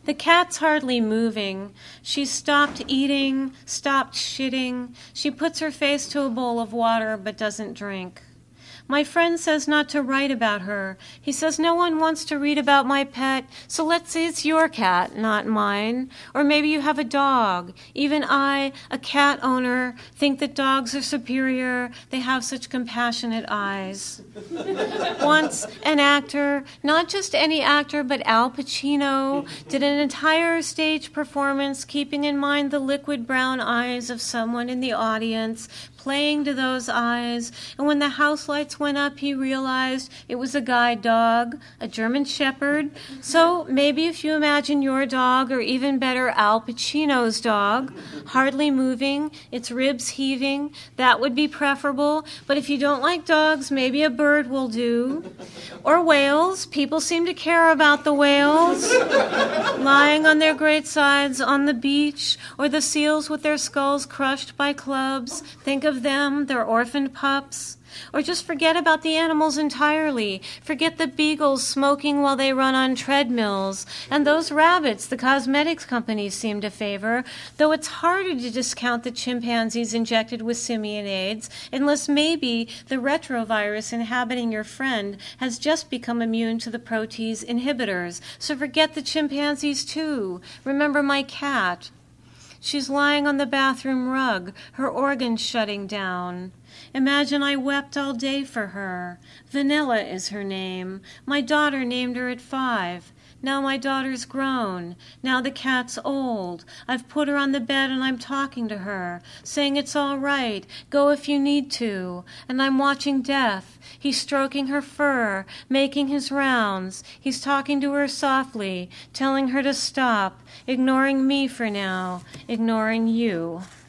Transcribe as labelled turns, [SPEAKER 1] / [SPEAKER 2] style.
[SPEAKER 1] The cat's hardly moving. She's stopped eating, stopped shitting. She puts her face to a bowl of water but doesn't drink. My friend says not to write about her. He says no one wants to read about my pet, so let's say it's your cat, not mine. Or maybe you have a dog. Even I, a cat owner, think that dogs are superior. They have such compassionate eyes. Once, an actor, not just any actor, but Al Pacino, did an entire stage performance keeping in mind the liquid brown eyes of someone in the audience, playing to those eyes, and when the house lights went up, he realized it was a guide dog, a German Shepherd. So maybe if you imagine your dog, or even better, Al Pacino's dog, hardly moving, its ribs heaving, that would be preferable. But if you don't like dogs, maybe a bird will do. Or whales. People seem to care about the whales, lying on their great sides on the beach, or the seals with their skulls crushed by clubs. Think of them, their orphaned pups. Or just forget about the animals entirely. Forget the beagles smoking while they run on treadmills, and those rabbits the cosmetics companies seem to favor, though it's harder to discount the chimpanzees injected with simian AIDS, unless maybe the retrovirus inhabiting your friend has just become immune to the protease inhibitors. So forget the chimpanzees too. Remember my cat. She's lying on the bathroom rug, her organs shutting down. Imagine I wept all day for her. Vanilla is her name. My daughter named her at 5. Now my daughter's grown. Now the cat's old. I've put her on the bed and I'm talking to her, saying it's all right, go if you need to. And I'm watching Death. He's stroking her fur, making his rounds. He's talking to her softly, telling her to stop, ignoring me for now, ignoring you.